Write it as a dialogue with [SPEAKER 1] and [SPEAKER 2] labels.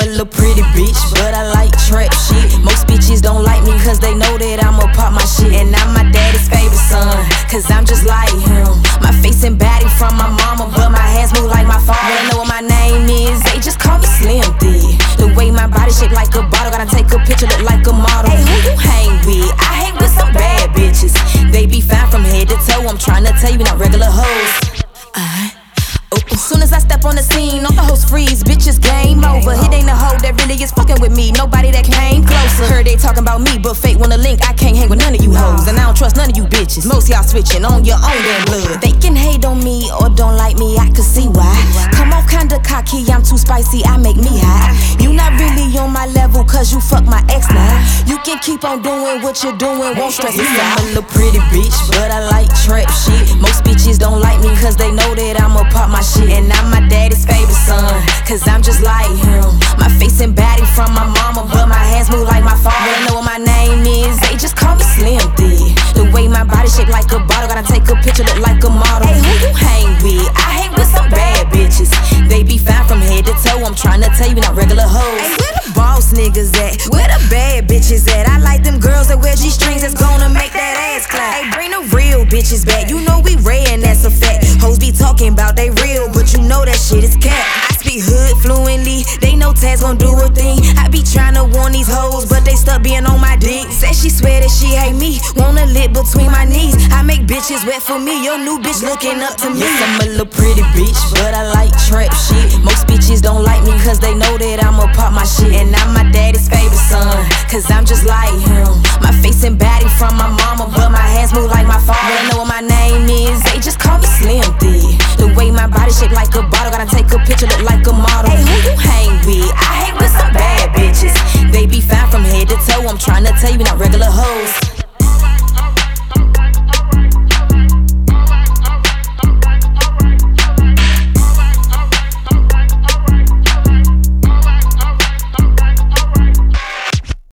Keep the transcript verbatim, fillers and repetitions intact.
[SPEAKER 1] I'm a little pretty bitch, but I like trap shit. Most bitches don't like me cause they know that I'ma pop my shit. And I'm my daddy's favorite son, cause I'm just like him. My face and body from my mama, but my hands move like my father. They know what my name is, they just call me Slim Thick. The way my body shaped like a bottle, gotta take a picture, look like a model. Hey, who you hang with? I hang with some bad bitches. They be fine from head to toe, I'm trying to tell you, not regular hoes. Uh-huh. As soon as I step on the scene, all the hoes freeze, bitches game over. It ain't a hoe that really is fucking with me, nobody that came closer. Heard they talking about me, but fake wanna link, I can't hang with none of you hoes. And I don't trust none of you bitches, most y'all switching on your own damn blood. They can hate on me or don't like me, I can see why. Come off kinda cocky, I'm too spicy, I make me high. You not really on my level, cause you fuck my ex now. You can keep on doing what you're doing, won't stress me out. I'm a little pretty bitch, but I like trap shit. Most bitches don't like me cause they know that I'ma pop my shit. And I'm my daddy's favorite son, cause I'm just like him. My face and body from my mama, but my hands move like my father. They know what my name is, they just call me Slim Thick. The way my body shaped like a bottle, gotta take a picture, look like a model. Hey, who you hang with? I hang with some bad bitches. They be fine from head to toe, I'm trying to tell you, not regular hoes. Hey, where the boss niggas at? Where the bad bitches at? I like them girls that wear G-strings that's gonna make that ass clap. Hey, bring the real bitches back, you know we ray and that's a fact. Hoes be talking about they real, but you know that shit is cap. I speak hood fluently, they know Taz gon' do her thing. I be tryna warn these hoes, but they stuck being on my dick. Said she swear that she hate me, wanna lit between my knees. I make bitches wet for me, your new bitch looking up to me. Yes, I'm a little pretty bitch, but I like trap shit. Most bitches don't like me cause they know that I'ma pop my shit. And I'm my daddy's favorite son, cause I'm just like him. My face and body from my mama, but my hands move like my father. They know what my name is, they just call me Slim Thick. The way my body shaped like a bottle, gotta take a picture, look like a model. Hey, who you hang with? I hang with some bad bitches. They be fine from head to toe, I'm trying to tell you, not regular hoes.